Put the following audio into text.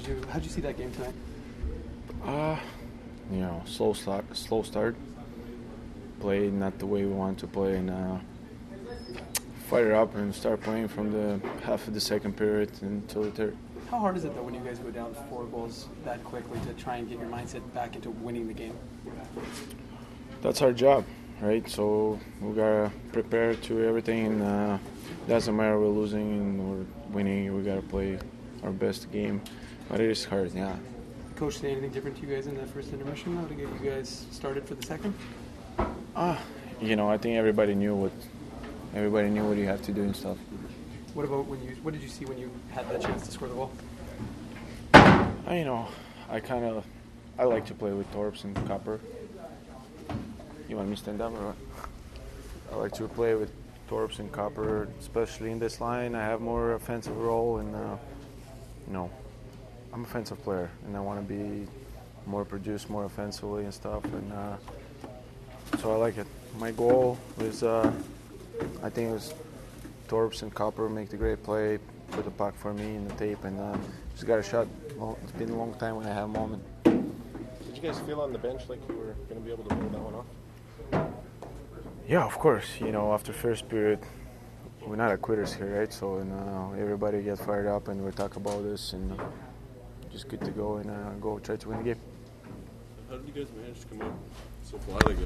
how'd you see that game tonight? Slow start. Play not the way we want to play, and fire up and start playing from the half of the second period until the third. How hard is it though when you guys go down 4 goals that quickly to try and get your mindset back into winning the game? That's our job, right? So we gotta prepare to everything, and doesn't matter we're losing or winning. We gotta play our best game, but it is hard, yeah. Coach, say anything different to you guys in that first intermission though to get you guys started for the second? I think everybody knew what you have to do and stuff. What did you see when you had that chance to score the goal? I like to play with Torps and Copper. You want me to stand up or what? I like to play with Torps and Copper, especially in this line. I have more offensive role, and I'm an offensive player, and I want to be produce more offensively and stuff, and so I like it. My goal was, I think it was Torps and Copper make the great play, put the puck for me in the tape, and just got a shot. Well, it's been a long time when I have a moment. Did you guys feel on the bench like you were going to be able to pull that one off? Yeah, of course. After first period, we're not a quitters here, right? So everybody get fired up, and we talk about this, and just good to go and go try to win the game. How did you guys manage to come out so fly like that?